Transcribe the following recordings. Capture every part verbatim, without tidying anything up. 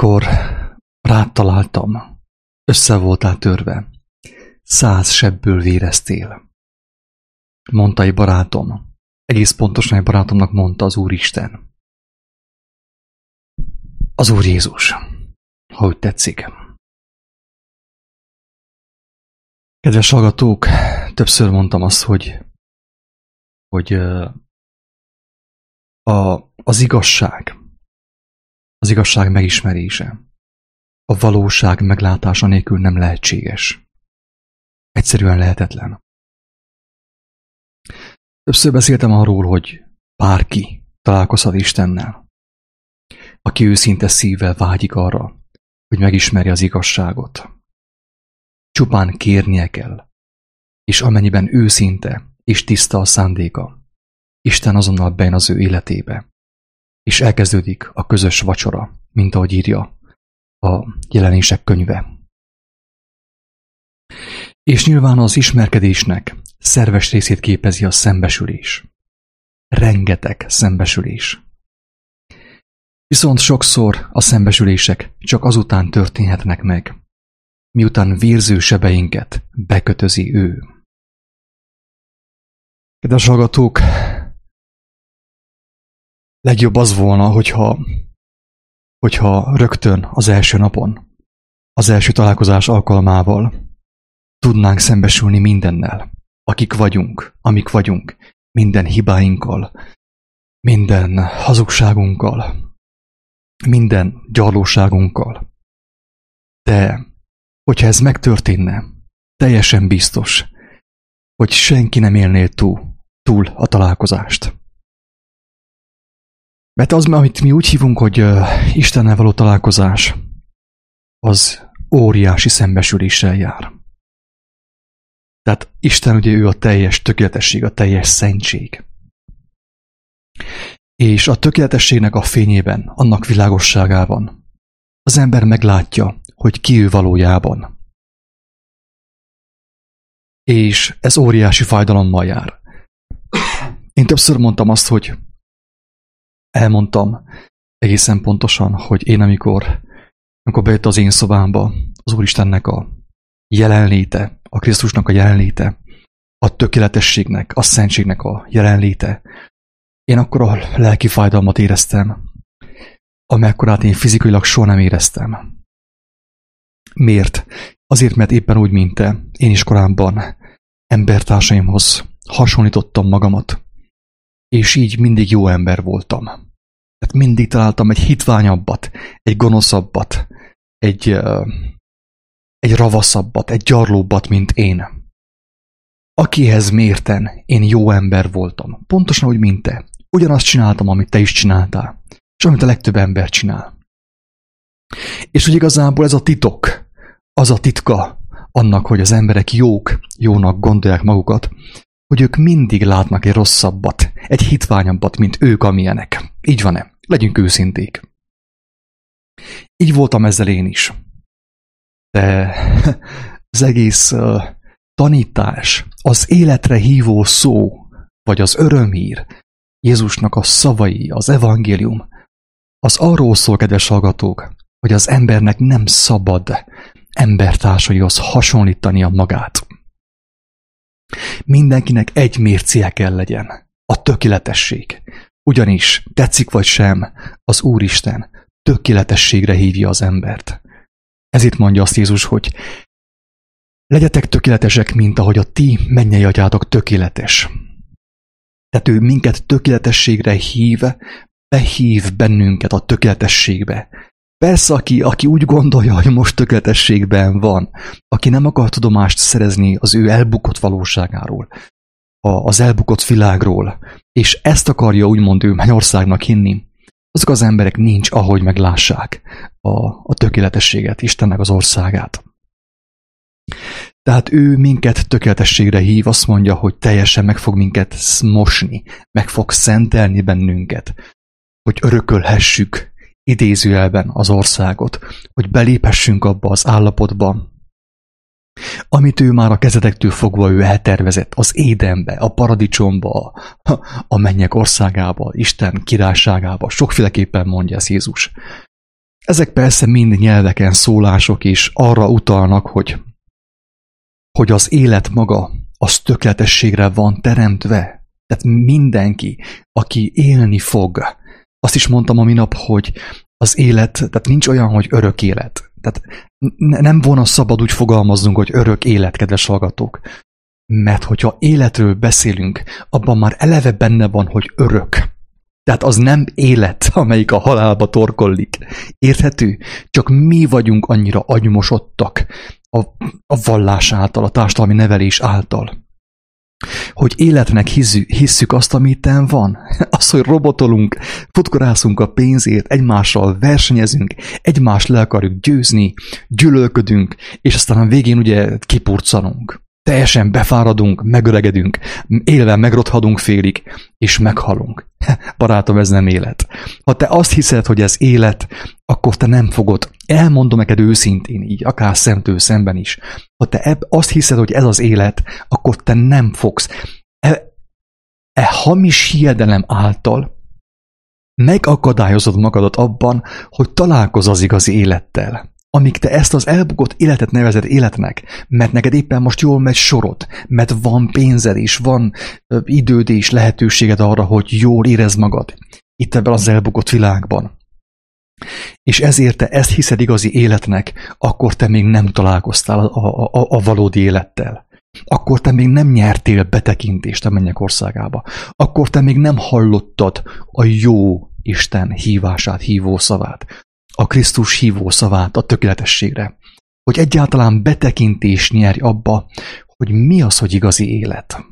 Amikor rád találtam, össze voltál törve, száz sebből véreztél. Mondta egy barátom, egész pontosan egy barátomnak mondta az Úristen. Az Úr Jézus, ha úgy tetszik. Kedves hallgatók, többször mondtam azt, hogy, hogy a, az igazság, az igazság megismerése, a valóság meglátása nélkül nem lehetséges. Egyszerűen lehetetlen. Többször beszéltem arról, hogy bárki találkozhat Istennel, aki őszinte szívvel vágyik arra, hogy megismerje az igazságot. Csupán kérnie kell, és amennyiben őszinte és tiszta a szándéka, Isten azonnal bejön az ő életébe, és elkezdődik a közös vacsora, mint ahogy írja a Jelenések könyve. És nyilván az ismerkedésnek szerves részét képezi a szembesülés. Rengeteg szembesülés. Viszont sokszor a szembesülések csak azután történhetnek meg, miután vérző sebeinket bekötözi ő. Kedves hallgatók, legjobb az volna, hogyha, hogyha rögtön az első napon, az első találkozás alkalmával tudnánk szembesülni mindennel, akik vagyunk, amik vagyunk, minden hibáinkkal, minden hazugságunkkal, minden gyarlóságunkkal. De hogyha ez megtörténne, teljesen biztos, hogy senki nem élné túl, túl a találkozást. Mert az, amit mi úgy hívunk, hogy uh, Istennel való találkozás, az óriási szembesüléssel jár. Tehát Isten ugye ő a teljes tökéletesség, a teljes szentség. És a tökéletességnek a fényében, annak világosságában az ember meglátja, hogy ki ő valójában. És ez óriási fájdalommal jár. Én többször mondtam azt, hogy elmondtam egészen pontosan, hogy én amikor, amikor bejött az én szobámba az Úristennek a jelenléte, a Krisztusnak a jelenléte, a tökéletességnek, a szentségnek a jelenléte, én akkor a lelki fájdalmat éreztem, amekkorát én fizikailag soha nem éreztem. Miért? Azért, mert éppen úgy, mint te, én is korábban embertársaimhoz hasonlítottam magamat, és így mindig jó ember voltam. Tehát mindig találtam egy hitványabbat, egy gonoszabbat, egy, egy ravaszabbat, egy gyarlóbbat, mint én. Akihez mérten én jó ember voltam. Pontosan úgy, mint te. Ugyanazt csináltam, amit te is csináltál, és amit a legtöbb ember csinál. És hogy igazából ez a titok, az a titka annak, hogy az emberek jók, jónak gondolják magukat, hogy ők mindig látnak egy rosszabbat, egy hitványabbat, mint ők, amilyenek. Így van-e? Legyünk őszinték. Így voltam ezzel én is. De az egész uh, tanítás, az életre hívó szó, vagy az örömhír, Jézusnak a szavai, az evangélium, az arról szól, kedves hallgatók, hogy az embernek nem szabad embertársaihoz hasonlítania magát. Mindenkinek egy mércéje kell legyen, a tökéletesség. Ugyanis, tetszik vagy sem, az Úristen tökéletességre hívja az embert. Ezért mondja azt Jézus, hogy legyetek tökéletesek, mint ahogy a ti mennyei atyátok tökéletes. Tehát ő minket tökéletességre hív, behív bennünket a tökéletességbe. Persze, aki, aki úgy gondolja, hogy most tökéletességben van, aki nem akar tudomást szerezni az ő elbukott valóságáról, a, az elbukott világról, és ezt akarja úgymond ő mennyországnak hinni, azok az emberek nincs, ahogy meglássák a, a tökéletességet, Istennek az országát. Tehát ő minket tökéletességre hív, azt mondja, hogy teljesen meg fog minket mosni, meg fog szentelni bennünket, hogy örökölhessük idézőjelben az országot, hogy beléphessünk abba az állapotba, amit ő már a kezdetektől fogva ő eltervezett, az Édenbe, a paradicsomba, a mennyek országába, Isten királyságába, sokféleképpen mondja ezt Jézus. Ezek persze mind nyelveken szólások, és arra utalnak, hogy, hogy az élet maga, az tökéletességre van teremtve. Tehát mindenki, aki élni fog. Azt is mondtam a minap, hogy az élet, tehát nincs olyan, hogy örök élet. Tehát nem volna szabad úgy fogalmaznunk, hogy örök élet, kedves hallgatók. Mert hogyha életről beszélünk, abban már eleve benne van, hogy örök. Tehát az nem élet, amelyik a halálba torkollik. Érthető? Csak mi vagyunk annyira agymosodtak a, a vallás által, a társadalmi nevelés által. Hogy életnek hiszük, hisszük azt, ami itten van. Az, hogy robotolunk, futkorászunk a pénzért, egymással versenyezünk, egymást le akarjuk győzni, gyűlölködünk, és aztán a végén ugye kipurcanunk. Teljesen befáradunk, megöregedünk, élve megrothadunk félig, és meghalunk. Barátom, ez nem élet. Ha te azt hiszed, hogy ez élet, akkor te nem fogod. Elmondom neked őszintén így, akár szemtől szemben is. Ha te azt hiszed, hogy ez az élet, akkor te nem fogsz. E, e hamis hiedelem által megakadályozod magadat abban, hogy találkozz az igazi élettel. Amíg te ezt az elbukott életet nevezed életnek, mert neked éppen most jól megy sorod, mert van pénzed és van időd és lehetőséged arra, hogy jól érezd magad itt ebben az elbukott világban. És ezért te ezt hiszed igazi életnek, akkor te még nem találkoztál a, a, a, a valódi élettel. Akkor te még nem nyertél betekintést a mennyek országába. Akkor te még nem hallottad a jó Isten hívását, hívó szavát. A Krisztus hívó szavát a tökéletességre. Hogy egyáltalán betekintést nyerj abba, hogy mi az, hogy igazi élet.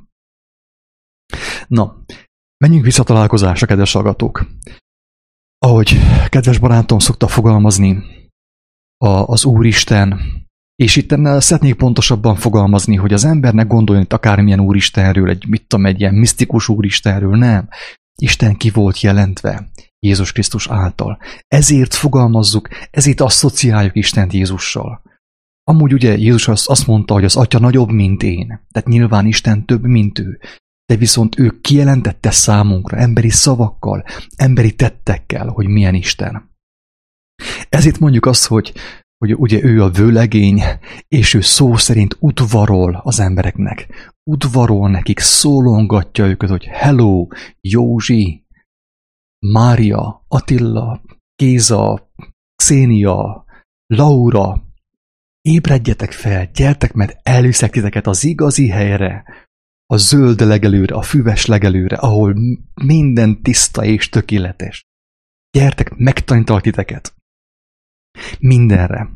Na, menjünk vissza a találkozásra, kedves hallgatók. Ahogy kedves barátom szokta fogalmazni, a, az Úristen, és itt szeretnék pontosabban fogalmazni, hogy az embernek gondoljon itt akármilyen Úristenről, egy, mit tudom, egy ilyen misztikus Úristenről, nem. Isten ki volt jelentve Jézus Krisztus által. Ezért fogalmazzuk, ezért asszociáljuk Istent Jézussal. Amúgy ugye Jézus azt mondta, hogy az Atya nagyobb, mint én. Tehát nyilván Isten több, mint ő. De viszont ő kijelentette számunkra emberi szavakkal, emberi tettekkel, hogy milyen Isten. Ezért mondjuk azt, hogy, hogy ugye ő a vőlegény, és ő szó szerint udvarol az embereknek. Udvarol nekik, szólongatja őket, hogy hello, Józsi, Mária, Attila, Géza, Xénia, Laura, ébredjetek fel, gyertek, mert elviszek titeket az igazi helyre, a zöld legelőre, a füves legelőre, ahol minden tiszta és tökéletes. Gyertek, megtanítalak titeket. Mindenre.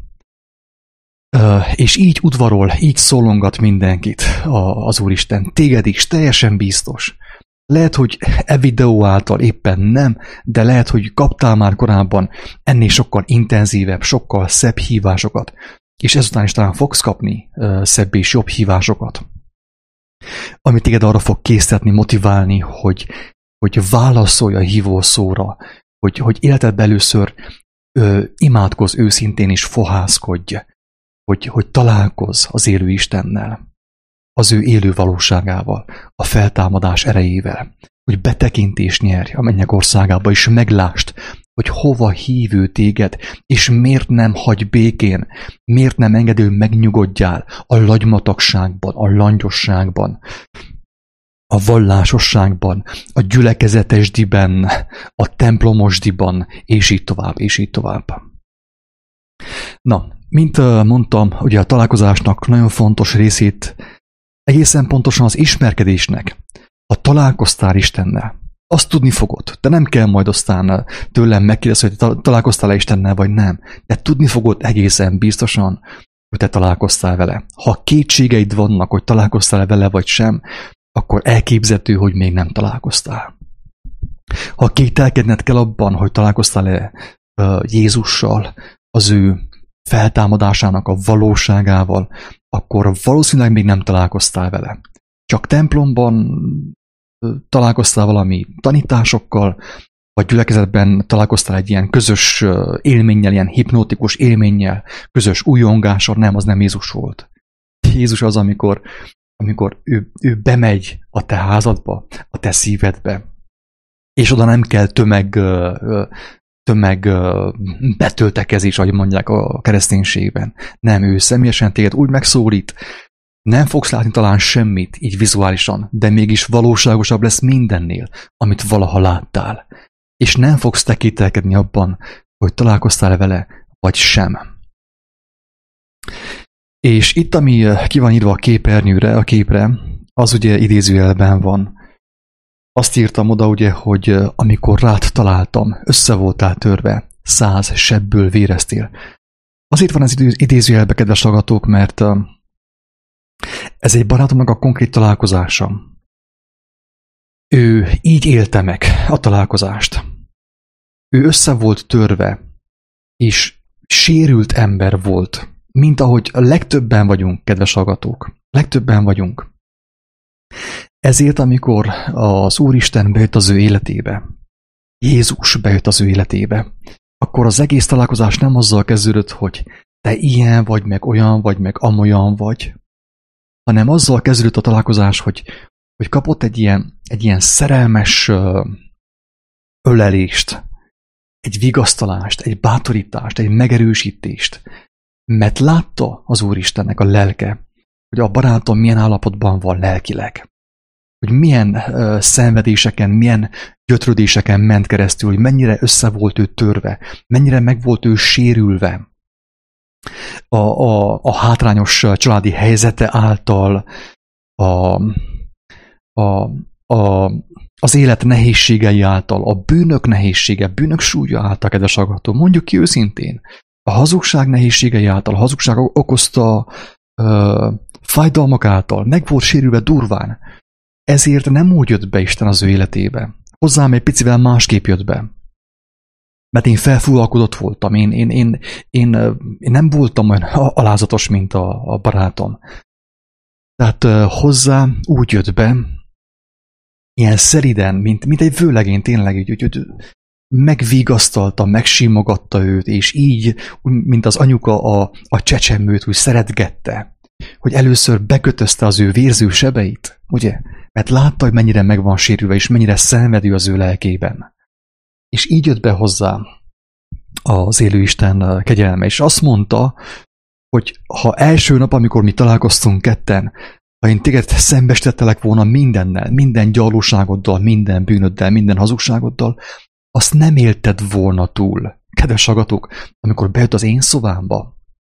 És így udvarol, így szólongat mindenkit az Úristen. Téged is, teljesen biztos. Lehet, hogy e videó által éppen nem, de lehet, hogy kaptál már korábban ennél sokkal intenzívebb, sokkal szebb hívásokat, és ezután is talán fogsz kapni szebb és jobb hívásokat, ami téged arra fog késztetni, motiválni, hogy, hogy válaszolj a hívó szóra, hogy, hogy életedben először ö, imádkozz őszintén és fohászkodj, hogy, hogy találkozz az élő Istennel, az ő élő valóságával, a feltámadás erejével, hogy betekintést nyerj a mennyek országába, és meglásd, hogy hova hív ő téged, és miért nem hagy békén, miért nem engedő megnyugodjál a lagymatagságban, a langyosságban, a vallásosságban, a gyülekezetesdiben, a templomosdiban, és így tovább, és így tovább. Na, mint mondtam, ugye a találkozásnak nagyon fontos részét, egészen pontosan az ismerkedésnek, ha találkoztál Istennel, azt tudni fogod. Te nem kell majd aztán tőlem megkérdezni, hogy találkoztál-e Istennel, vagy nem. De tudni fogod egészen biztosan, hogy te találkoztál vele. Ha kétségeid vannak, hogy találkoztál-e vele, vagy sem, akkor elképzelhető, hogy még nem találkoztál. Ha kételkedned kell abban, hogy találkoztál-e Jézussal, az ő feltámadásának a valóságával, akkor valószínűleg még nem találkoztál vele. Csak templomban találkoztál valami tanításokkal, vagy gyülekezetben találkoztál egy ilyen közös élménnyel, ilyen hipnotikus élménnyel, közös újongással, nem, az nem Jézus volt. Jézus az, amikor, amikor ő, ő bemegy a te házadba, a te szívedbe, és oda nem kell tömeg tömeg betöltekezés, ahogy mondják a kereszténységben. Nem, ő személyesen téged úgy megszólít, nem fogsz látni talán semmit, így vizuálisan, de mégis valóságosabb lesz mindennél, amit valaha láttál. És nem fogsz te kételkedni abban, hogy találkoztál vele, vagy sem. És itt, ami ki van írva a képernyőre, a képre, az ugye idézőjelben van. Azt írtam oda, ugye, hogy amikor rád találtam, össze voltál törve, száz sebből véreztél. Azért van ez idézőjelbe, kedves hallgatók, mert ez egy barátomnak a konkrét találkozása. Ő így élte meg a találkozást. Ő össze volt törve, és sérült ember volt, mint ahogy a legtöbben vagyunk, kedves hallgatók. Legtöbben vagyunk. Ezért, amikor az Úristen bejött az ő életébe, Jézus bejött az ő életébe, akkor az egész találkozás nem azzal kezdődött, hogy te ilyen vagy, meg olyan vagy, meg amolyan vagy, hanem azzal kezdődött a találkozás, hogy, hogy kapott egy ilyen, egy ilyen szerelmes ölelést, egy vigasztalást, egy bátorítást, egy megerősítést, mert látta az Úristennek a lelke, hogy a barátom milyen állapotban van lelkileg, hogy milyen uh, szenvedéseken, milyen gyötrődéseken ment keresztül, hogy mennyire össze volt ő törve, mennyire meg volt ő sérülve a, a, a hátrányos családi helyzete által, a, a, a, az élet nehézségei által, a bűnök nehézsége, bűnök súlya által, kedves hallgató, mondjuk ki őszintén, a hazugság nehézségei által, a hazugság okozta uh, fájdalmak által, meg volt sérülve durván. Ezért nem úgy jött be Isten az ő életébe. Hozzám egy picivel másképp jött be. Mert én felfúvalkodott voltam, én, én, én, én, én nem voltam olyan alázatos, mint a, a barátom. Tehát uh, hozzá úgy jött be, ilyen szeriden, mint, mint egy vőlegény tényleg, úgy, úgy, úgy, megvigasztalta, megsimogatta őt, és így, mint az anyuka a, a csecsemőt, úgy szeretgette, hogy először bekötözte az ő vérző sebeit, ugye? Mert látta, hogy mennyire meg van sérülve, és mennyire szenvedő az ő lelkében. És így jött be hozzá az élő Isten kegyelme, és azt mondta, hogy ha első nap, amikor mi találkoztunk ketten, ha én téged szembesítettelek volna mindennel, minden gyarlóságoddal, minden bűnöddel, minden hazugságoddal, azt nem élted volna túl. Kedves hallgatók, amikor bejött az én szobámba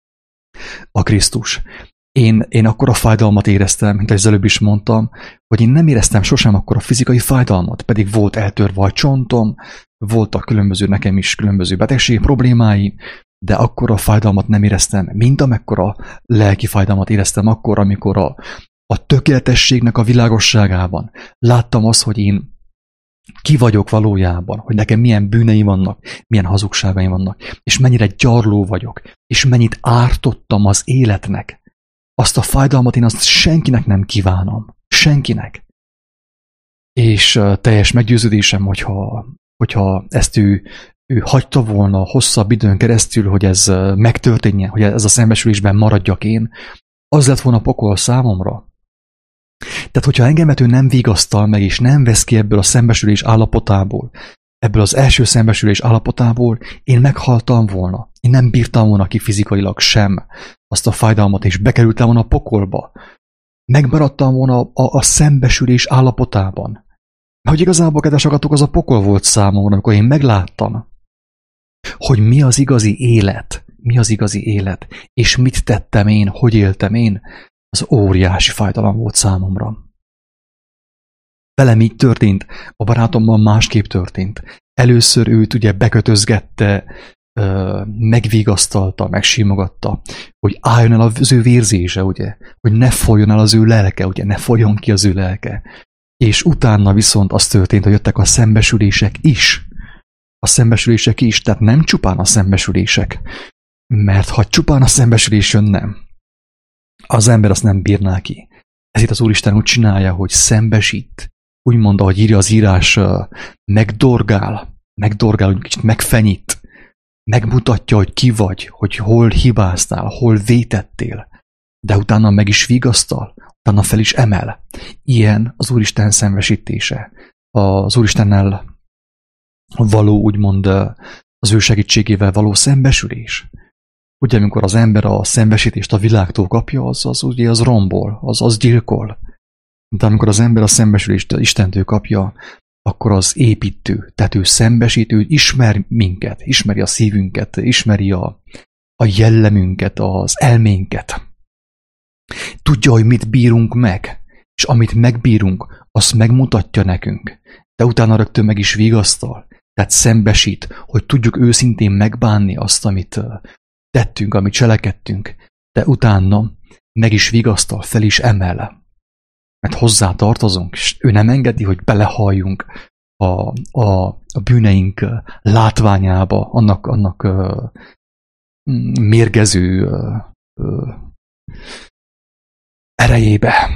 a Krisztus, én, én akkor a fájdalmat éreztem, mint az előbb is mondtam, hogy én nem éreztem sosem akkor a fizikai fájdalmat, pedig volt eltörve a csontom, voltak különböző, nekem is különböző betegségi problémái, de akkor a fájdalmat nem éreztem, mint amekkora lelki fájdalmat éreztem akkor, amikor a, a tökéletességnek a világosságában láttam azt, hogy én ki vagyok valójában, hogy nekem milyen bűnei vannak, milyen hazugságaim vannak, és mennyire gyarló vagyok, és mennyit ártottam az életnek. Azt a fájdalmat én azt senkinek nem kívánom. Senkinek. És uh, teljes meggyőződésem, hogyha, hogyha ezt ő, ő hagyta volna hosszabb időn keresztül, hogy ez uh, megtörténjen, hogy ez a szembesülésben maradjak én, az lett volna pokol számomra. Tehát, hogyha engemet ő nem vigasztal meg, és nem vesz ki ebből a szembesülés állapotából, ebből az első szembesülés állapotából, én meghaltam volna. Én nem bírtam volna ki fizikailag sem azt a fájdalmat, és bekerültem volna a pokolba. Megmaradtam volna a, a szembesülés állapotában. Hogy igazából, kedves hallgatók, az a pokol volt számomra, amikor én megláttam, hogy mi az igazi élet, mi az igazi élet, és mit tettem én, hogy éltem én, az óriási fájdalom volt számomra. Velem így történt, a barátommal másképp történt. Először őt ugye bekötözgette, megvigasztalta, megsimogatta, hogy álljon el az ő vérzése, ugye, hogy ne folyjon el az ő lelke, ugye, ne folyjon ki az ő lelke. És utána viszont az történt, hogy jöttek a szembesülések is. A szembesülések is, tehát nem csupán a szembesülések. Mert ha csupán a szembesülés jönne, az ember azt nem bírná ki. Ezért az Úristen úgy csinálja, hogy szembesít. Úgy mondta, hogy írja az írás, megdorgál, megdorgál, hogy kicsit megfenyít, megmutatja, hogy ki vagy, hogy hol hibáztál, hol vétettél, de utána meg is vigasztal, utána fel is emel. Ilyen az Úristen szembesítése. Az Úristennel való, úgymond, az ő segítségével való szembesülés. Ugye, amikor az ember a szembesítést a világtól kapja, az, az ugye az rombol, az, az gyilkol. De amikor az ember a szembesülést Istentől kapja, akkor az építő, tehát ő szembesít, ő ismer minket, ismeri a szívünket, ismeri a, a jellemünket, az elménket. Tudja, hogy mit bírunk meg, és amit megbírunk, azt megmutatja nekünk, de utána rögtön meg is vigasztal, tehát szembesít, hogy tudjuk őszintén megbánni azt, amit tettünk, amit cselekedtünk, de utána meg is vigasztal, fel is emel. Mert hozzá tartozunk, és ő nem engedi, hogy belehalljunk a, a, a bűneink látványába, annak, annak uh, mérgező uh, uh, erejébe.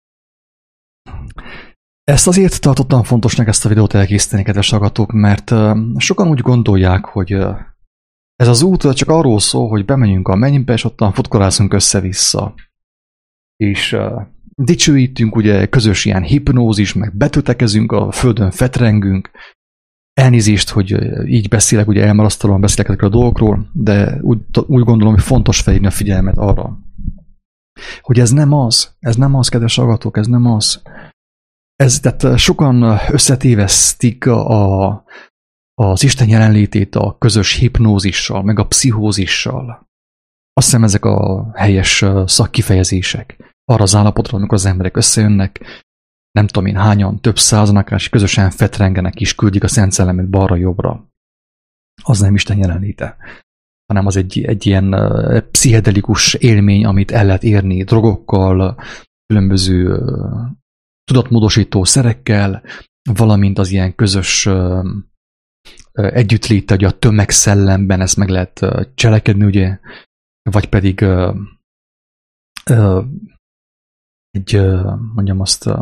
Ezt azért tartottam fontosnak ezt a videót elkészíteni, kedves hallgatók, mert uh, sokan úgy gondolják, hogy uh, ez az út csak arról szól, hogy bemegyünk a mennybe, és ottan futkorászunk össze-vissza. És uh, dicsőítünk, ugye közös ilyen hipnózis, meg betöltekezünk, a földön fetrengünk. Elnézést, hogy így beszélek, ugye elmarasztalóan beszélek ezekről a dolgokról, de úgy, úgy gondolom, hogy fontos felhívni a figyelmet arra, hogy ez nem az, ez nem az, kedves hallgatók, ez nem az. Ez, tehát sokan összetévesztik a, az Isten jelenlétét a közös hipnózissal, meg a pszichózissal. Azt hiszem, ezek a helyes szakkifejezések. Arra az állapotra, amikor az emberek összejönnek, nem tudom én hányan, több százan, akár is közösen fetrengenek és küldik a Szent Szellemet balra-jobbra. Az nem Isten jelenléte, hanem az egy, egy ilyen uh, pszichedelikus élmény, amit el lehet érni drogokkal, különböző uh, tudatmódosító szerekkel, valamint az ilyen közös uh, uh, együttléte, ugye a tömegszellemben ezt meg lehet uh, cselekedni, ugye, vagy pedig uh, uh, egy, uh, mondjam azt, uh,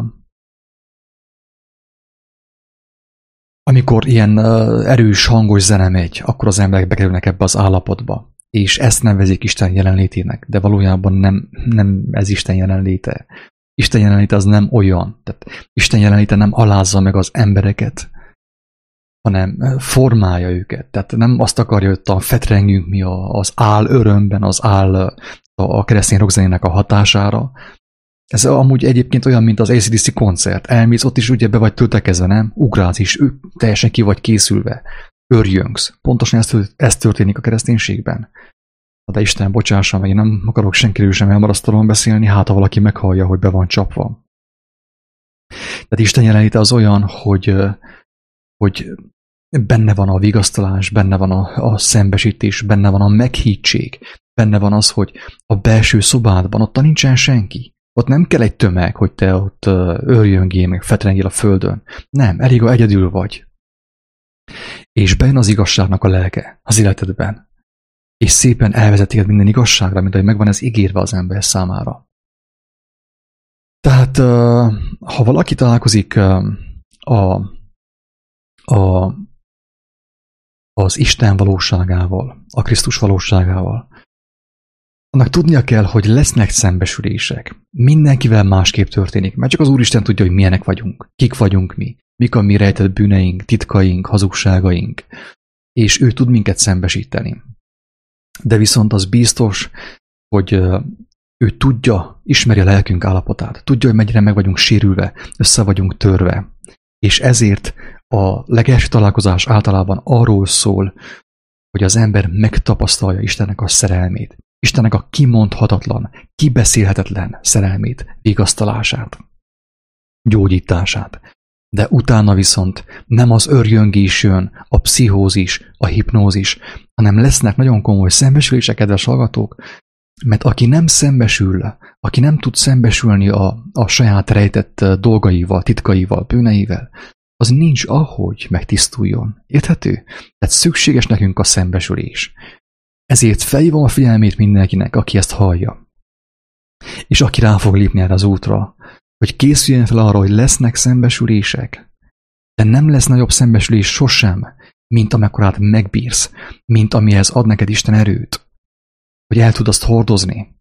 amikor ilyen uh, erős, hangos zene megy, akkor az emberek bekerülnek ebbe az állapotba. És ezt nevezik Isten jelenlétének, de valójában nem, nem ez Isten jelenléte. Isten jelenléte az nem olyan. Tehát Isten jelenléte nem alázza meg az embereket, hanem formálja őket. Tehát nem azt akarja, hogy a fetrengünk mi az áll örömben, az áll a keresztény rockzenének a hatására. Ez amúgy egyébként olyan, mint az á cé dé cé koncert. Elmész, ott is ugye be vagy töltekezve, nem? Ugrálsz is, ő teljesen ki vagy készülve. Örjöngsz. Pontosan ez, ez történik a kereszténységben. De Isten bocsássa meg, én nem akarok senkiről sem elmarasztalóan beszélni, hát ha valaki meghallja, hogy be van csapva. Tehát Isten jelenléte az olyan, hogy, hogy benne van a vigasztalás, benne van a, a szembesítés, benne van a meghittség, benne van az, hogy a belső szobádban ott nincsen senki. Ott nem kell egy tömeg, hogy te ott örjöngél, meg fetrengél a földön. Nem, elég, ha egyedül vagy. És bejön az igazságnak a lelke az életedben. És szépen elvezeti minden igazságra, mint ahogy megvan ez ígérve az ember számára. Tehát, ha valaki találkozik a, a, az Isten valóságával, a Krisztus valóságával, annak tudnia kell, hogy lesznek szembesülések. Mindenkivel másképp történik, mert csak az Úristen tudja, hogy milyenek vagyunk, kik vagyunk mi, mik a mi rejtett bűneink, titkaink, hazugságaink, és ő tud minket szembesíteni. De viszont az biztos, hogy ő tudja, ismeri a lelkünk állapotát, tudja, hogy mennyire meg vagyunk sérülve, össze vagyunk törve, és ezért a legelső találkozás általában arról szól, hogy az ember megtapasztalja Istennek a szerelmét, Istennek a kimondhatatlan, kibeszélhetetlen szerelmét, vigasztalását, gyógyítását. De utána viszont nem az örjöngés jön, a pszichózis, a hipnózis, hanem lesznek nagyon komoly szembesülések, kedves hallgatók, mert aki nem szembesül, aki nem tud szembesülni a, a saját rejtett dolgaival, titkaival, bűneivel, az nincs ahogy megtisztuljon. Érthető? Tehát szükséges nekünk a szembesülés. Ezért felhívom a figyelmét mindenkinek, aki ezt hallja. És aki rá fog lépni erre az útra, hogy készüljön fel arra, hogy lesznek szembesülések, de nem lesz nagyobb szembesülés sosem, mint amekkorát megbírsz, mint amihez ad neked Isten erőt, hogy el tud azt hordozni.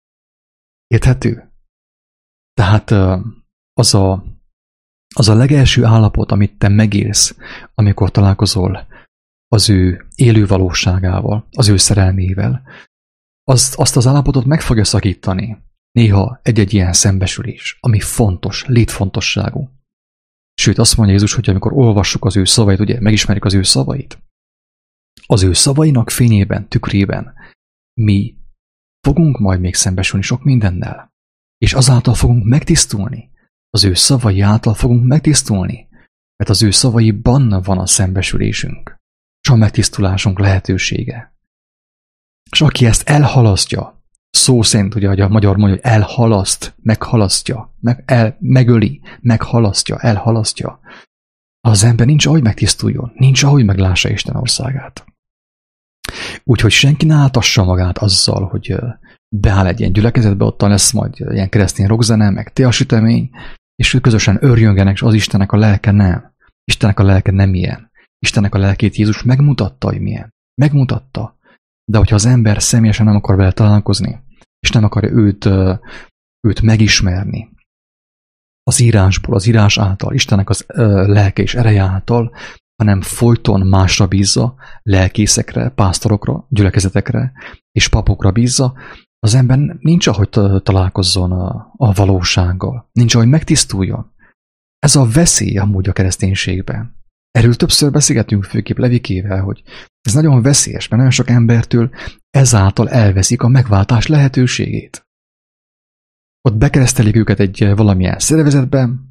Érthető? Tehát az a, az a legelső állapot, amit te megélsz, amikor találkozol az ő élő valóságával, az ő szerelmével, azt, azt az állapotot meg fogja szakítani. Néha egy-egy ilyen szembesülés, ami fontos, létfontosságú. Sőt, azt mondja Jézus, hogy amikor olvassuk az ő szavait, ugye megismerjük az ő szavait, az ő szavainak fényében, tükrében mi fogunk majd még szembesülni sok mindennel. És azáltal fogunk megtisztulni. Az ő szavai által fogunk megtisztulni. Mert az ő szavaiban van a szembesülésünk. És a megtisztulásunk lehetősége. És aki ezt elhalasztja, szó szerint, ugye, hogy a magyar mondja, hogy elhalaszt, meghalasztja, meg, el, megöli, meghalasztja, elhalasztja, az ember nincs ahogy megtisztuljon, nincs ahogy meglássa Isten országát. Úgyhogy senki ne áltassa magát azzal, hogy beáll egy ilyen gyülekezetbe, ottan lesz majd ilyen keresztény rockzene, meg teasütemény, és közösen örjöngenek, és az Istennek a lelke nem. Istennek a lelke nem ilyen. Istennek a lelkét Jézus megmutatta, hogy milyen. Megmutatta. De hogyha az ember személyesen nem akar vele találkozni, és nem akarja őt, őt megismerni, az írásból, az írás által, Istennek az lelke és ereje által, hanem folyton másra bízza, lelkészekre, pásztorokra, gyülekezetekre és papokra bízza, az ember nincs ahogy találkozzon a, a valósággal, nincs ahogy megtisztuljon. Ez a veszély amúgy a kereszténységben. Erről többször beszélgetünk főképp Levikével, hogy ez nagyon veszélyes, mert nagyon sok embertől ezáltal elveszik a megváltás lehetőségét. Ott bekeresztelik őket egy valamilyen szervezetben,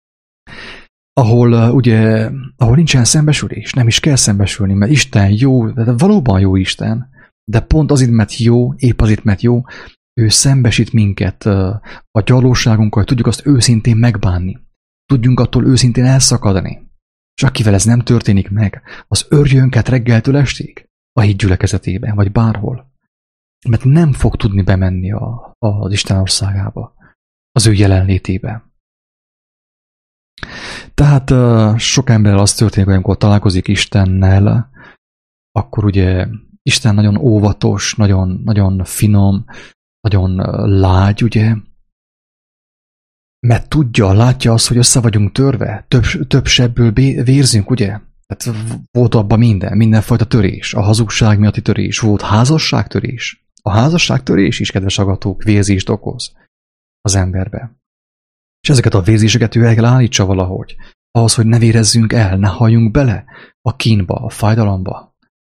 ahol uh, ugye, ahol nincsen szembesülés, nem is kell szembesülni, mert Isten jó, de valóban jó Isten, de pont azért, mert jó, épp azért, mert jó, ő szembesít minket uh, a gyarlóságunkkal, hogy tudjuk azt őszintén megbánni. Tudjunk attól őszintén elszakadni. És akivel ez nem történik meg, az örjönket reggeltől estig a híd gyülekezetében, vagy bárhol. Mert nem fog tudni bemenni a, a, az Isten országába, az ő jelenlétébe. Tehát uh, sok emberrel az történik, hogy amikor találkozik Istennel, akkor ugye Isten nagyon óvatos, nagyon, nagyon finom, nagyon lágy, ugye? Mert tudja, látja azt, hogy össze vagyunk törve, több, több sebből vérzünk, ugye? Tehát volt abban minden, mindenfajta törés. A hazugság miatti törés, volt házasságtörés. A házasságtörés is, kedves hallgatók, vérzést okoz az emberbe. És ezeket a vérzéseket ő el kell állítsa valahogy. Ahhoz, hogy ne vérezzünk el, ne halljunk bele a kínba, a fájdalomba.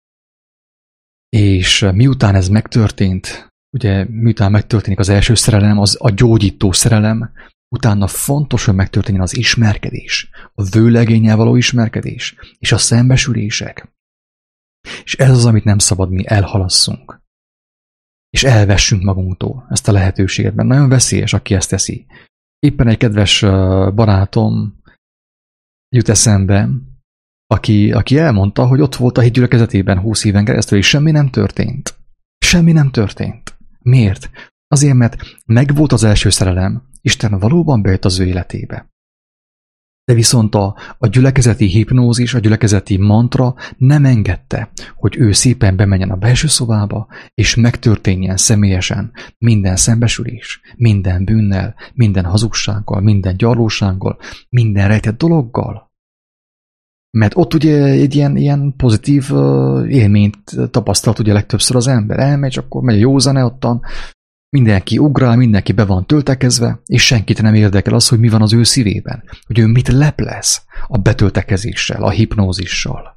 És miután ez megtörtént, ugye miután megtörténik az első szerelem, az a gyógyító szerelem, utána fontos, hogy megtörténjen az ismerkedés, a vőlegénnyel való ismerkedés, és a szembesülések. És ez az, amit nem szabad mi elhalasszunk. És elvessünk magunktól ezt a lehetőséget, mert nagyon veszélyes, aki ezt teszi. Éppen egy kedves barátom jut eszembe, aki, aki elmondta, hogy ott volt a híd gyülekezetében húsz éven keresztül, és semmi nem történt. Semmi nem történt. Miért? Azért, mert megvolt az első szerelem, Isten valóban bejött az ő életébe. De viszont a, a gyülekezeti hipnózis, a gyülekezeti mantra nem engedte, hogy ő szépen bemenjen a belső szobába, és megtörténjen személyesen minden szembesülés, minden bűnnel, minden hazugsággal, minden gyarlósággal, minden rejtett dologgal. Mert ott ugye egy ilyen, ilyen pozitív uh, élményt tapasztalt ugye legtöbbször az ember. Elmegy, és akkor megy a jó zene, ottan mindenki ugrál, mindenki be van töltekezve, és senkit nem érdekel az, hogy mi van az ő szívében. Hogy ő mit leplez a betöltekezéssel, a hipnózissal.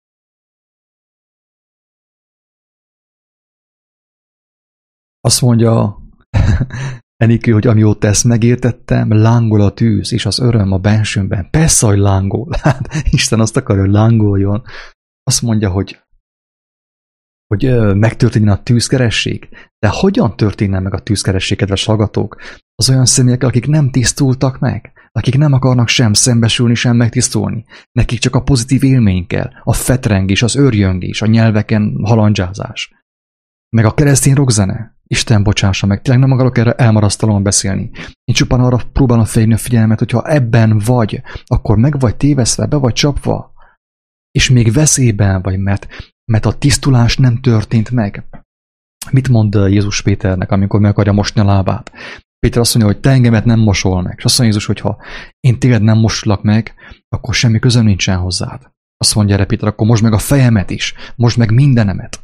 Azt mondja Enikő, hogy amióta ezt megértettem, lángol a tűz, és az öröm a bensőmben. Persze, hogy lángol. Hát Isten azt akar, hogy lángoljon. Azt mondja, hogy hogy megtörténjen a tűzkeresség. De hogyan történne meg a tűzkeresség, kedves hallgatók? Az olyan személyek, akik nem tisztultak meg, akik nem akarnak sem szembesülni, sem megtisztulni. Nekik csak a pozitív élmény kell, a fetrengés, az őrjöngés, a nyelveken halandzsázás. Meg a keresztény rockzene. Isten bocsássa meg, tényleg nem akarok erre elmarasztalóan beszélni. Én csupán arra próbálom felhívni a figyelmet, hogyha ebben vagy, akkor meg vagy téveszve, be vagy csapva, és még veszélyben vagy, mert, mert a tisztulás nem történt meg. Mit mond Jézus Péternek, amikor meg akarja mosni a lábát? Péter azt mondja, hogy te engemet nem mosol meg. És azt mondja Jézus, hogy ha én téged nem moslak meg, akkor semmi közöm nincsen hozzád. Azt Azt mondja erre Péter, akkor most meg a fejemet is, most meg mindenemet.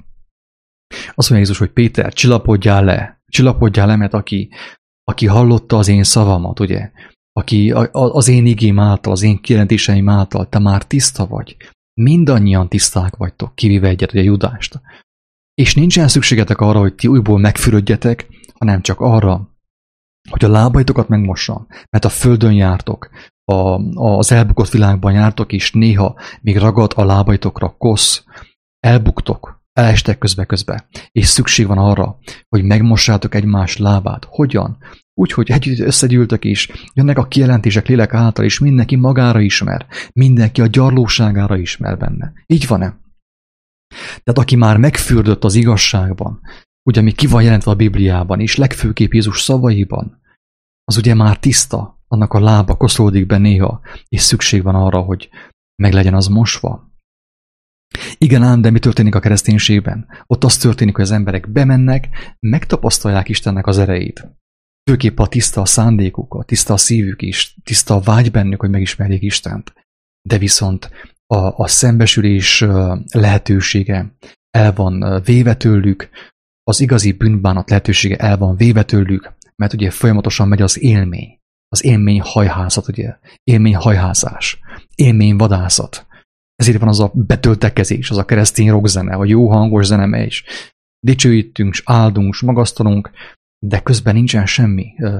Azt mondja Jézus, hogy Péter, csillapodjál le, csillapodjál le, mert aki, aki hallotta az én szavamat, ugye, aki az én igém által, az én kijelentéseim által, te már tiszta vagy. Mindannyian tiszták vagytok, kivéve egyet, ugye Judást. És nincsen szükségetek arra, hogy ti újból megfürödjetek, hanem csak arra, hogy a lábaitokat megmossam, mert a földön jártok, a, az elbukott világban jártok, és néha még ragad a lábaitokra kosz, elbuktok, elestek közbe-közbe, és szükség van arra, hogy megmossátok egymás lábát. Hogyan? Úgy, hogy együtt összegyűltök is, jönnek a kijelentések lélek által, és mindenki magára ismer, mindenki a gyarlóságára ismer benne. Így van-e? Tehát aki már megfürdött az igazságban, ugye ami ki van jelentve a Bibliában, és legfőképp Jézus szavaiban, az ugye már tiszta, annak a lába koszolódik be néha, és szükség van arra, hogy meg legyen az mosva. Igen ám, de mi történik a kereszténységben? Ott az történik, hogy az emberek bemennek, megtapasztalják Istennek az erejét. Főképp a tiszta a szándékuk, a tiszta a szívük is, tiszta a vágy bennük, hogy megismerjék Istent. De viszont a, a szembesülés lehetősége el van véve tőlük, az igazi bűnbánat lehetősége el van véve tőlük, mert ugye folyamatosan megy az élmény. Az élmény hajhászat, ugye? Élmény hajhászás. Élmény vadászat. Ezért van az a betöltekezés, az a keresztény rockzene, a jó hangos zene, és dicsőítünk, s áldunk, s magasztalunk, de közben nincsen semmi ö,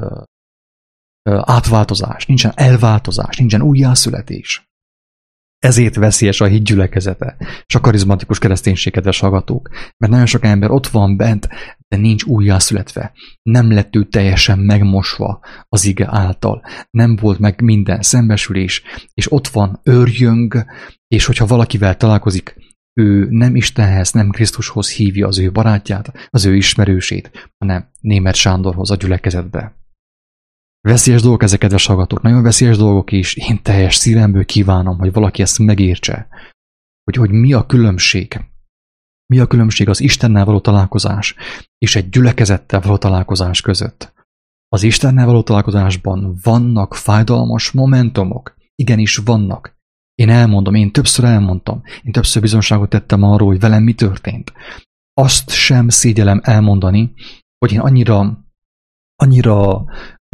ö, átváltozás, nincsen elváltozás, nincsen újjászületés. Ezért veszélyes a hit gyülekezete, és a karizmatikus kereszténység, kedves hallgatók, mert nagyon sok ember ott van bent, de nincs újjászületve. Nem lett ő teljesen megmosva az ige által. Nem volt meg minden szembesülés, és ott van, őrjöng, és hogyha valakivel találkozik, ő nem Istenhez, nem Krisztushoz hívja az ő barátját, az ő ismerősét, hanem Németh Sándorhoz a gyülekezetbe. Veszélyes dolgok ezek, kedves hallgatók, nagyon veszélyes dolgok, és én teljes szívemből kívánom, hogy valaki ezt megértse, hogy, hogy mi a különbség. Mi a különbség az Istennel való találkozás és egy gyülekezettel való találkozás között. Az Istennel való találkozásban vannak fájdalmas momentumok. Igenis vannak. Én elmondom, én többször elmondtam, én többször bizonságot tettem arról, hogy velem mi történt. Azt sem szégyellem elmondani, hogy én annyira, annyira,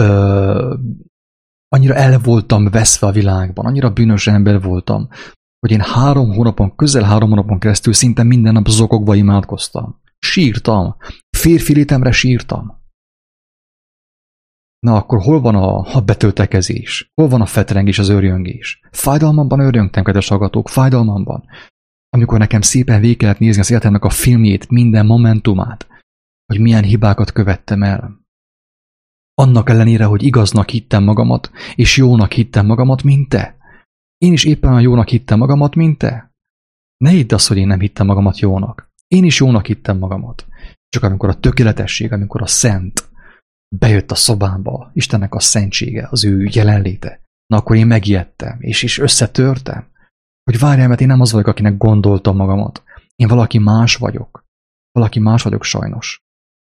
ö, annyira el voltam veszve a világban, annyira bűnös ember voltam, hogy én három hónapon, közel három hónapon keresztül szinte minden nap zokogva imádkoztam. Sírtam. Férfi létemre sírtam. Na akkor hol van a, a betöltekezés? Hol van a fetrengés, az őrjöngés? Fájdalmamban őrjöngtem, kedves hallgatók, fájdalmamban. Amikor nekem szépen végig kellett nézni az életemnek a filmjét, minden momentumát, hogy milyen hibákat követtem el. Annak ellenére, hogy igaznak hittem magamat, és jónak hittem magamat, mint te. Én is éppen olyan jónak hittem magamat, mint te. Ne hidd azt, hogy én nem hittem magamat jónak. Én is jónak hittem magamat. Csak amikor a tökéletesség, amikor a szent bejött a szobámba, Istennek a szentsége, az ő jelenléte, na akkor én megijedtem, és is összetörtem, hogy várjál, mert én nem az vagyok, akinek gondoltam magamat. Én valaki más vagyok. Valaki más vagyok sajnos.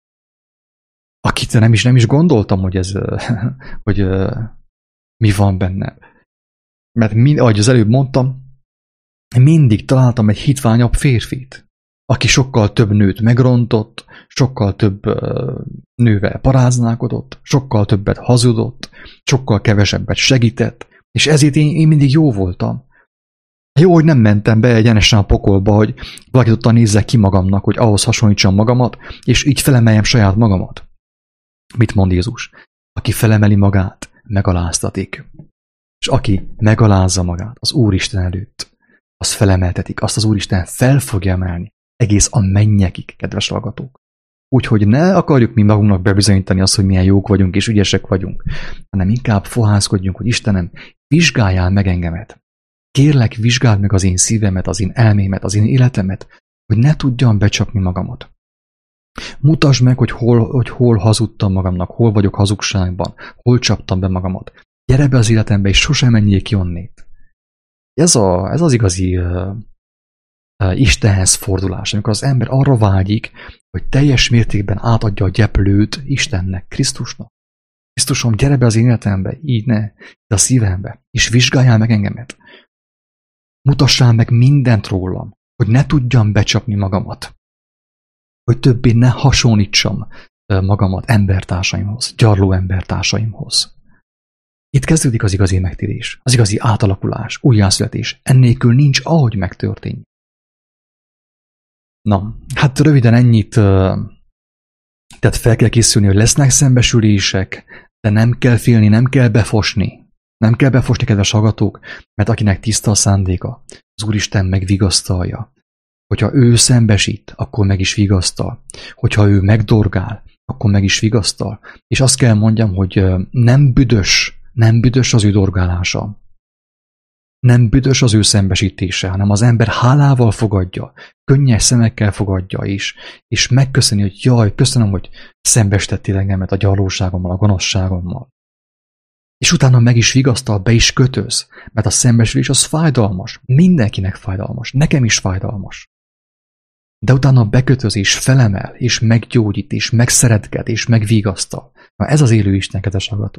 Akit nem is, nem is gondoltam, hogy ez, hogy mi van benne. Mert mind, ahogy az előbb mondtam, mindig találtam egy hitványabb férfit, aki sokkal több nőt megrontott, sokkal több nővel paráználkodott, sokkal többet hazudott, sokkal kevesebbet segített, és ezért én, én mindig jó voltam. Jó, hogy nem mentem be egyenesen a pokolba, hogy valaki tudta nézzek ki magamnak, hogy ahhoz hasonlítsam magamat, és így felemeljem saját magamat. Mit mond Jézus? Aki felemeli magát, megaláztatik. És aki megalázza magát az Úristen előtt, az felemeltetik, azt az Úristen fel fogja emelni egész a mennyekig, kedves hallgatók. Úgyhogy ne akarjuk mi magunknak bebizonyítani azt, hogy milyen jók vagyunk és ügyesek vagyunk, hanem inkább fohászkodjunk, hogy Istenem, vizsgáljál meg engemet. Kérlek, vizsgáld meg az én szívemet, az én elmémet, az én életemet, hogy ne tudjam becsapni magamat. Mutasd meg, hogy hol, hogy hol hazudtam magamnak, hol vagyok hazugságban, hol csaptam be magamat. Gyere be az életembe, és sosem menjél ki onnét. Ez, a, ez az igazi uh, uh, Istenhez fordulás, amikor az ember arra vágyik, hogy teljes mértékben átadja a gyeplőt Istennek, Krisztusnak. Krisztusom, gyere be az életembe, így ne, de a szívembe, és vizsgáljál meg engemet. Mutassál meg mindent rólam, hogy ne tudjam becsapni magamat. Hogy többé ne hasonlítsam magamat embertársaimhoz, gyarló embertársaimhoz. Itt kezdődik az igazi megtérés, az igazi átalakulás, újjászületés. Ennélkül nincs, ahogy megtörténj. Na, hát röviden ennyit, tehát fel kell készülni, hogy lesznek szembesülések, de nem kell félni, nem kell befosni. Nem kell befosni, kedves hallgatók, mert akinek tiszta a szándéka, az Úristen megvigasztalja. Hogyha ő szembesít, akkor meg is vigasztal. Hogyha ő megdorgál, akkor meg is vigasztal. És azt kell mondjam, hogy nem büdös, nem büdös az ő dorgálása. Nem büdös az ő szembesítése, hanem az ember hálával fogadja, könnyes szemekkel fogadja is, és megköszöni, hogy jaj, köszönöm, hogy szembesítettél engemet a gyarlóságommal, a gonoszságommal. És utána meg is vigasztal, be is kötöz, mert a szembesülés az fájdalmas, mindenkinek fájdalmas, nekem is fájdalmas. De utána bekötöz és felemel, és meggyógyít, és megszeretget, és megvigasztal. Na ez az élő Isten, kedves hallgató.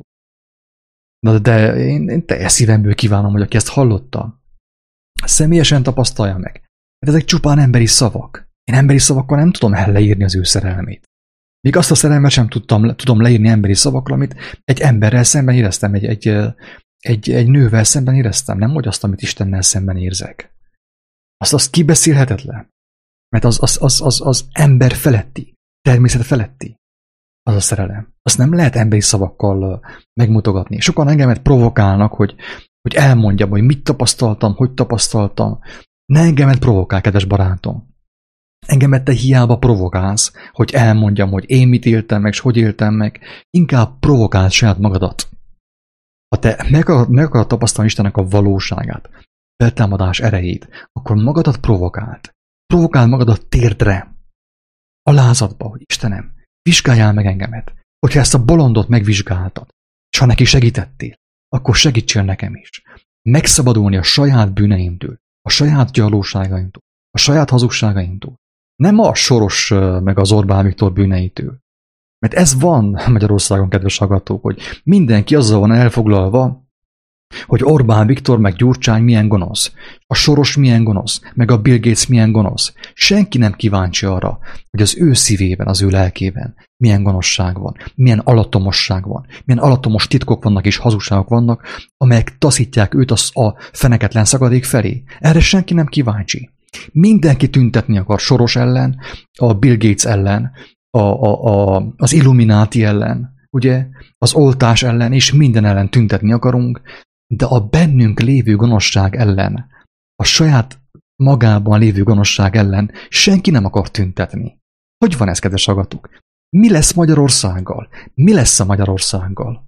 Na de én, én teljes szívemből kívánom, hogy aki ezt hallotta, személyesen tapasztalja meg. Hát ezek csupán emberi szavak. Én emberi szavakkal nem tudom leírni az ő szerelmét. Még azt a szerelmet sem tudtam, tudom leírni emberi szavakra, amit egy emberrel szemben éreztem, egy, egy, egy, egy nővel szemben éreztem, nem hogy azt, amit Istennel szemben érzek. Azt, azt kibeszélhetetlen. Mert az, az, az, az, az ember feletti, természet feletti. Az a szerelem. Azt nem lehet emberi szavakkal megmutogatni. Sokan engemet provokálnak, hogy, hogy elmondjam, hogy mit tapasztaltam, hogy tapasztaltam. Ne engemet provokál, kedves barátom. Engemet te hiába provokálsz, hogy elmondjam, hogy én mit éltem meg, és hogy éltem meg. Inkább provokáld saját magadat. Ha te meg akarod, meg akarod tapasztalni Istennek a valóságát, feltámadás erejét, akkor magadat provokáld. Provokáld magadat térdre, alázatba, hogy Istenem, vizsgáljál meg engemet. Hogyha ezt a bolondot megvizsgáltad, és ha neki segítettél, akkor segítsél nekem is. Megszabadulni a saját bűneimtől, a saját gyarlóságaimtól, a saját hazugságaimtól. Nem a Soros meg az Orbán Viktor bűneitől. Mert ez van Magyarországon, kedves hallgatók, hogy mindenki azzal van elfoglalva, hogy Orbán Viktor meg Gyurcsány milyen gonosz, a Soros milyen gonosz, meg a Bill Gates milyen gonosz. Senki nem kíváncsi arra, hogy az ő szívében, az ő lelkében milyen gonoszság van, milyen alattomosság van, milyen alattomos titkok vannak és hazugságok vannak, amelyek taszítják őt a feneketlen szakadék felé. Erre senki nem kíváncsi. Mindenki tüntetni akar Soros ellen, a Bill Gates ellen, a, a, a, az Illuminati ellen, ugye, az oltás ellen, és minden ellen tüntetni akarunk, de a bennünk lévő gonoszság ellen, a saját magában lévő gonoszság ellen senki nem akar tüntetni. Hogy van ez, kedves hallgatók? Mi lesz Magyarországgal? Mi lesz a Magyarországgal?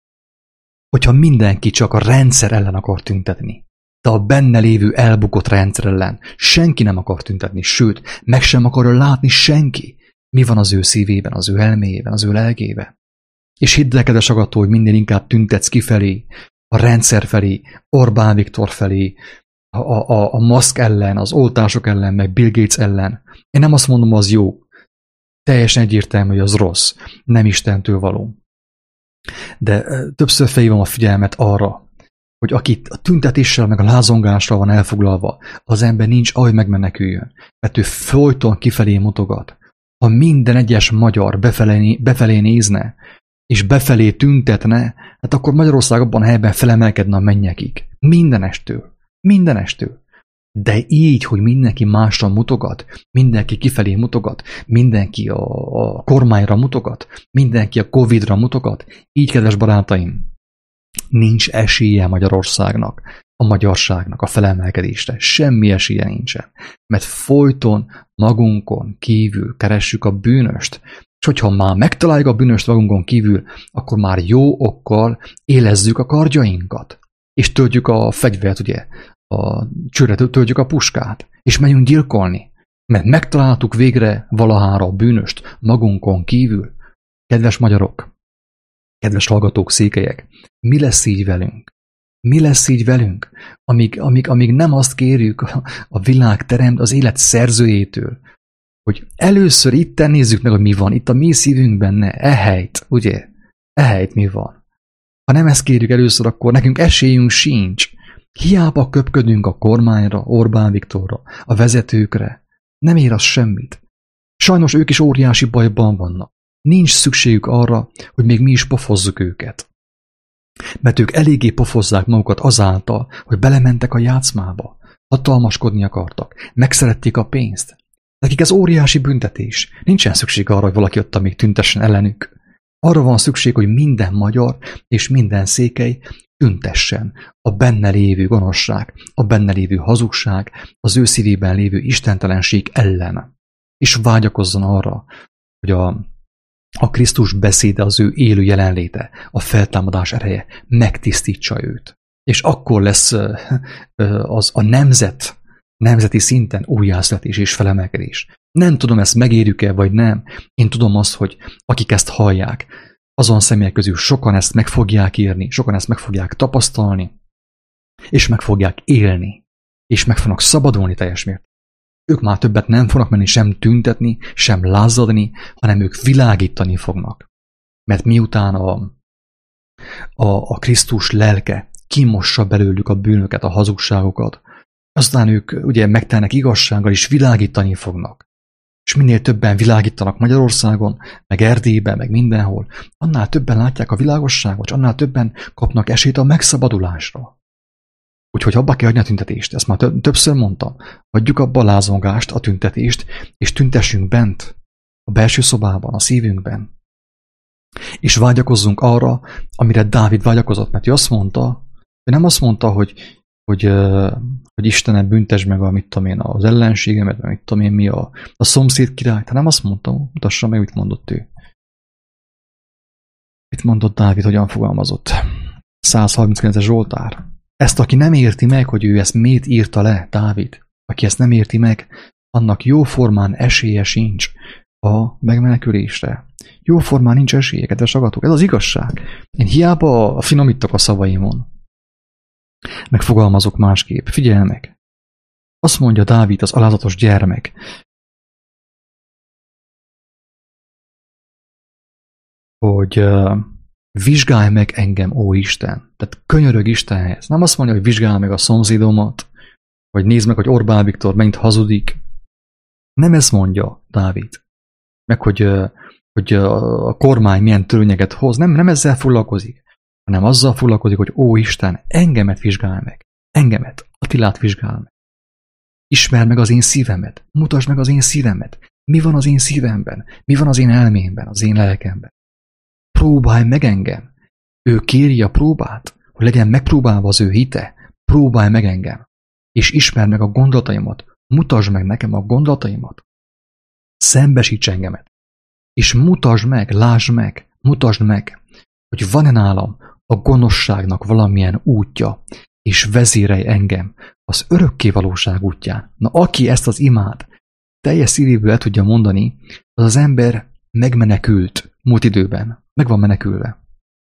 Hogyha mindenki csak a rendszer ellen akar tüntetni, de a benne lévő elbukott rendszer ellen senki nem akar tüntetni, sőt, meg sem akarja látni senki, mi van az ő szívében, az ő elméjében, az ő lelkében. És hidd el, kedves hallgató, hogy minél inkább tüntetsz kifelé, a rendszer felé, Orbán Viktor felé, a, a, a maszk ellen, az oltások ellen, meg Bill Gates ellen. Én nem azt mondom, az jó. Teljesen egyértelmű, hogy az rossz. Nem Istentől való. De többször felhívom a figyelmet arra, hogy aki a tüntetéssel, meg a lázongással van elfoglalva, az ember nincs, ahogy megmeneküljön. Mert ő folyton kifelé mutogat. Ha minden egyes magyar befelé, befelé nézne, és befelé tüntetne, hát akkor Magyarország abban a helyben felemelkedne a mennyekig. Mindenestől. Mindenestől. De így, hogy mindenki másra mutogat, mindenki kifelé mutogat, mindenki a, a kormányra mutogat, mindenki a Covidra mutogat, így, kedves barátaim, nincs esélye Magyarországnak, a magyarságnak, a felemelkedésre. Semmi esélye nincsen. Mert folyton magunkon kívül keressük a bűnöst, és hogyha már megtaláljuk a bűnöst magunkon kívül, akkor már jó okkal élezzük a kardjainkat. És töltjük a fegyvert, ugye, a csőre töltjük a puskát, és megyünk gyilkolni. Mert megtaláltuk végre valahára a bűnöst magunkon kívül. Kedves magyarok, kedves hallgatók, székelyek, mi lesz így velünk? Mi lesz így velünk, amíg, amíg, amíg nem azt kérjük a, a világ teremt az élet szerzőjétől, hogy először itt nézzük meg, hogy mi van, itt a mi szívünkben, ne, ehelyt, ugye, ehelyt mi van. Ha nem ezt kérjük először, akkor nekünk esélyünk sincs. Hiába köpködünk a kormányra, Orbán Viktorra, a vezetőkre. Nem ér az semmit. Sajnos ők is óriási bajban vannak. Nincs szükségük arra, hogy még mi is pofozzuk őket. Mert ők eléggé pofozzák magukat azáltal, hogy belementek a játszmába, hatalmaskodni akartak, megszerették a pénzt. Nekik ez óriási büntetés. Nincsen szükség arra, hogy valaki ott még tüntessen ellenük. Arra van szükség, hogy minden magyar és minden székely tüntessen a benne lévő gonoszság, a benne lévő hazugság, az ő szívében lévő istentelenség ellen. És vágyakozzon arra, hogy a, a Krisztus beszéde, az ő élő jelenléte, a feltámadás ereje megtisztítsa őt. És akkor lesz az a nemzet, nemzeti szinten újjászületés és felemelkedés. Nem tudom, ezt megérjük-e, vagy nem. Én tudom azt, hogy akik ezt hallják, azon személyek közül sokan ezt meg fogják írni, sokan ezt meg fogják tapasztalni, és meg fogják élni, és meg fognak szabadulni teljes mértékben. Ők már többet nem fognak menni sem tüntetni, sem lázadni, hanem ők világítani fognak. Mert miután a, a, a Krisztus lelke kimossa belőlük a bűnöket, a hazugságokat, aztán ők ugye megtelnek igazsággal, és világítani fognak. És minél többen világítanak Magyarországon, meg Erdélyben, meg mindenhol, annál többen látják a világosságot, és annál többen kapnak esélyt a megszabadulásra. Úgyhogy abba kell hagyni a tüntetést. Ezt már többször mondtam. Hagyjuk abba a lázongást, a tüntetést, és tüntessünk bent, a belső szobában, a szívünkben. És vágyakozzunk arra, amire Dávid vágyakozott, mert ő azt mondta, ő nem azt mondta, hogy hogy, hogy Istenem, büntesd meg a, mit tudom én, az ellenségemet, meg mit tudom én, mi a, a szomszéd király. Hát nem azt mondtam, mutassa meg, mit mondott ő. Mit mondott Dávid, hogyan fogalmazott? száz harminckilences Zsoltár. Ezt, aki nem érti meg, hogy ő ezt miért írta le, Dávid, aki ezt nem érti meg, annak jóformán esélye sincs a megmenekülésre. Jóformán nincs esélye, kedves agatok. Ez az igazság. Én hiába finomítok a szavaimon. Megfogalmazok másképp. Figyelj meg! Azt mondja Dávid, az alázatos gyermek, hogy uh, vizsgálj meg engem, ó Isten. Tehát könyörög Istenhez. Nem azt mondja, hogy vizsgálj meg a szomszédomat, vagy nézd meg, hogy Orbán Viktor mennyit hazudik. Nem ezt mondja Dávid. Meg, hogy, uh, hogy uh, a kormány milyen törvényeket hoz. Nem, nem ezzel foglalkozik, hanem azzal foglalkozik, hogy ó Isten, engemet vizsgálj meg. Engemet, Attilát vizsgálj meg. Ismerd meg az én szívemet. Mutasd meg az én szívemet. Mi van az én szívemben? Mi van az én elmémben, az én lelkemben? Próbálj meg engem. Ő kéri a próbát, hogy legyen megpróbálva az ő hite. Próbálj meg engem. És ismerd meg a gondolataimat. Mutasd meg nekem a gondolataimat. Szembesíts engemet. És mutasd meg, lásd meg, mutasd meg, hogy van-e nálam a gonoszságnak valamilyen útja, és vezérelj engem az örökké valóság útján. Na, aki ezt az imát teljes szívéből el tudja mondani, az az ember megmenekült múlt időben, meg van menekülve.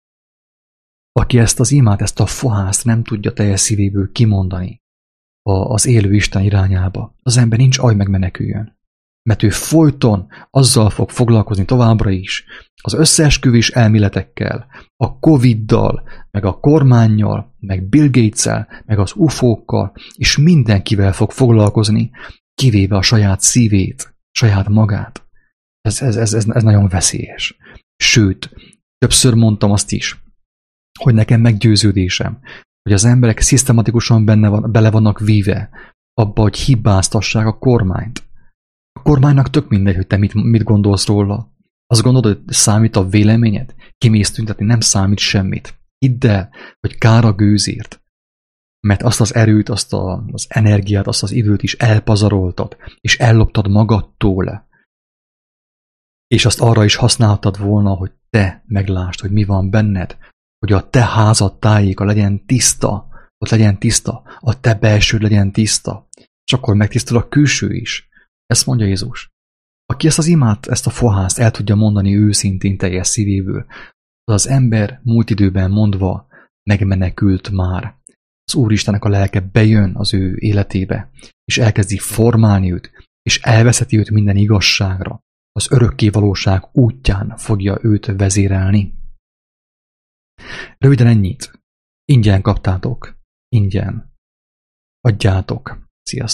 Aki ezt az imát, ezt a fohászt nem tudja teljes szívéből kimondani az élő Isten irányába, az ember nincs aj megmeneküljön. Mert ő folyton azzal fog foglalkozni továbbra is, az összeesküvés elméletekkel, a Coviddal, meg a kormánnyal, meg Bill Gates-el, meg az ufókkal, és mindenkivel fog foglalkozni, kivéve a saját szívét, saját magát. Ez, ez, ez, ez, ez nagyon veszélyes. Sőt, többször mondtam azt is, hogy nekem meggyőződésem, hogy az emberek szisztematikusan benne van, bele vannak víve abba, hogy hibáztassák a kormányt. A kormánynak tök mindegy, hogy te mit, mit gondolsz róla. Azt gondolod, hogy számít a véleményed? Kimész tüntetni, nem számít semmit. Hidd el, hogy kár a gőzért. Mert azt az erőt, azt a, az energiát, azt az időt is elpazaroltad, és elloptad magadtól. És azt arra is használtad volna, hogy te meglásd, hogy mi van benned, hogy a te házad tájéka legyen tiszta, ott legyen tiszta, a te belsőd legyen tiszta, és akkor megtisztul a külső is. Ezt mondja Jézus. Aki ezt az imát, ezt a fohászt el tudja mondani őszintén teljes szívéből, az az ember múlt időben mondva megmenekült már. Az Úristennek a lelke bejön az ő életébe, és elkezdi formálni őt, és elveszeti őt minden igazságra. Az örökké valóság útján fogja őt vezérelni. Röviden ennyit. Ingyen kaptátok. Ingyen. adjátok. Sziasztok!